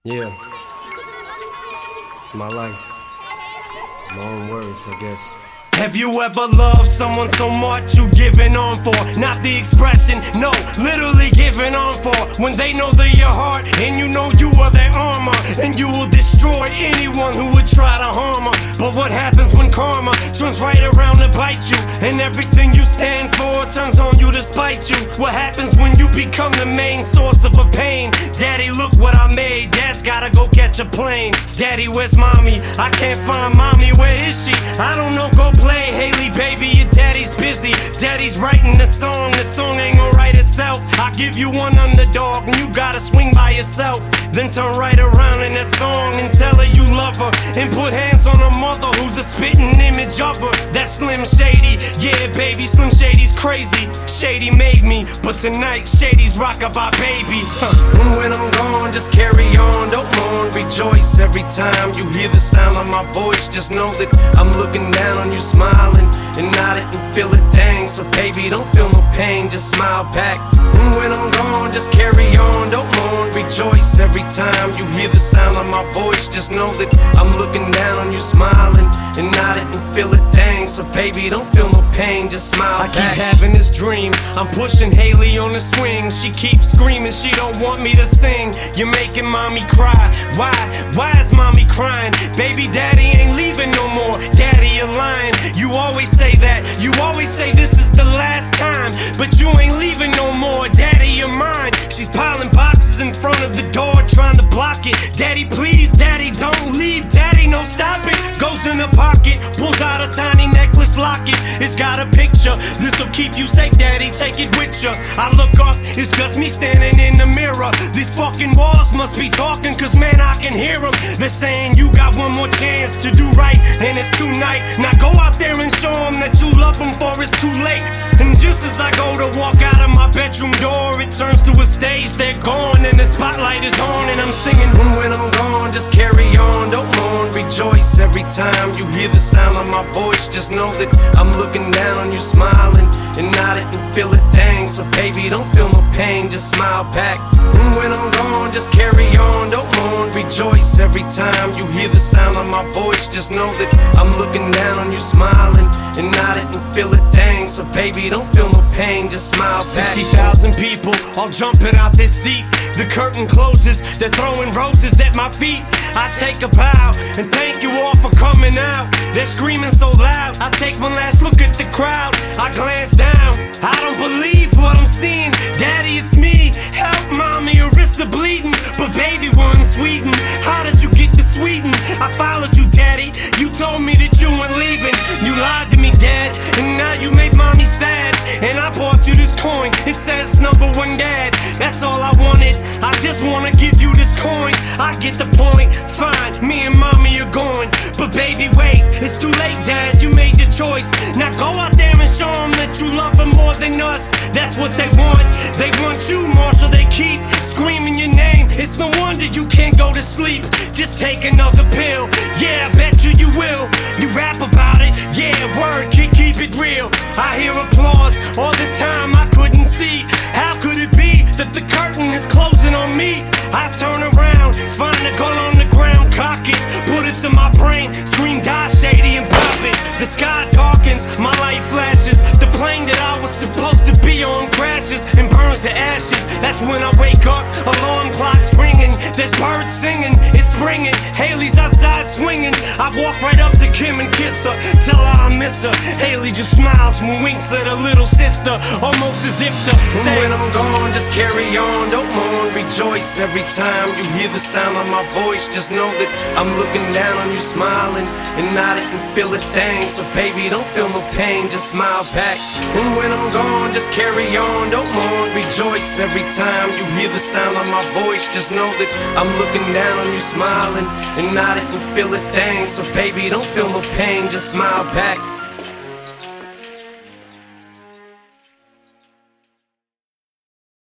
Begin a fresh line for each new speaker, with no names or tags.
Yeah, it's my life. My own words, I guess.
Have you ever loved someone so much you giving on for? Not the expression, no, literally giving on for. When they know they're your heart and you know you are their armor, and you will destroy anyone who would try to harm her. But what happens when karma turns right around to bite you, and everything you stand for turns on you to spite you? What happens when you become the main source of a pain? Daddy, look what I made. Dad's gotta go catch a plane. Daddy, where's mommy? I can't find mommy. Where is she? I don't know, go play. Haley, baby, your daddy's busy. Daddy's writing the song ain't gonna write itself. I give you one underdog and you gotta swing by yourself. Then turn right around in that song and tell her you love her, and put hands on her mother who's a spitting image of her. That's Slim Shady. Yeah, baby, Slim Shady's crazy. Shady made me, but tonight Shady's rockabye baby. And when I'm gone, just carry on, don't mourn, rejoice. Every time you hear the sound of my voice, just know that I'm looking down on you, smiling and nodding and feel it, dang. So baby, don't feel no pain, just smile back. And when I'm gone, just carry on, don't mourn, rejoice. Every time you hear the sound of my voice, just know that I'm looking down on you, smiling and nodding and feel it, dang. So baby, don't feel no pain, just smile back. I keep having this dream, I'm pushing Haley on the swing. She keeps screaming, she don't want me to sing. You're making mommy cry. Why is mommy crying? Baby, daddy ain't leaving no more. Daddy, you're lying. You always say that, you always say this is the last time, but you ain't leaving no more. Daddy, you're mine. She's piling boxes in front of the door, trying to block it. Daddy, please, daddy, don't leave. Daddy, no, stop it. Goes in her pocket, pulls out a tiny necklace locket. It's got a picture, this'll keep you safe, daddy, take it with ya. I look up, it's just me standing in the mirror. These fucking walls must be talking, cause man, I can hear them. They're saying you got one more chance to do right, and it's tonight. Now go out there and show them that you love them, for it's too late. And just as I go to walk out of my bedroom door, it turns to a stage, they're gone, and the spotlight is on, and I'm singing. And when I'm gone, just carry on, don't mourn, rejoice. Every time you hear the sound of my voice, just know that I'm looking down on you, smiling and nodding and feel it, dang. So baby, don't feel no pain, just smile back. And when I'm gone, just carry on, don't mourn, rejoice. Every time you hear the sound of my voice, just know that I'm looking down on you, smiling and nodding and feel it, dang. So baby, don't feel no pain, just smile back. 60,000 people all jumping out this seat. The curtain closes, they're throwing roses at my feet. I take a bow and thank you all for coming out. They're screaming so loud, I take one last look at the crowd. I glance down, I don't believe what I'm seeing. Daddy, it's me, help mommy, your wrists are bleeding. But baby, we're in Sweden, how did you get to Sweden? I followed you, daddy, you told me that you weren't leaving. You lied to me, dad, and now you made mommy sad. And I bought you this coin, it says #1 dad. That's all I wanted, I just wanna give you this coin. I get the point, fine, me and mommy are going. But baby, wait, it's too late, dad, you made your choice. Now go out there and show them that you love them more than us. That's what they want you, Marshall, they keep screaming your name. It's no wonder you can't go to sleep. Just take another pill, yeah, I bet you will. You rap about it, yeah, word, keep it real. I hear applause, all this time I couldn't see. How could it be that the curtain is closing on me? I turn around, find a gun on the ground, cock it, put it to my brain, scream die Shady and pop it. The sky darkens, my light flashes. The plane that I was supposed to be on crashes and burns to ashes. That's when I wake up, alarm clock's ringing. There's birds singing, it's springing. Haley's outside swinging. I walk right up to Kim and kiss her, tell her I miss her. Haley just smiles and winks at her little sister, almost as if to say, when I'm gone, just carry on, don't mourn, rejoice. Every time you hear the sound of my voice, just know that I'm looking down on you, smiling and nodding and feel it, dang. So baby, don't feel no pain, just smile back. And when I'm gone, just carry on, don't mourn, rejoice. Every time you hear the sound of my voice, just know that I'm looking down on you, smiling and nodding and feel it, dang. So baby, don't feel no pain, just smile back.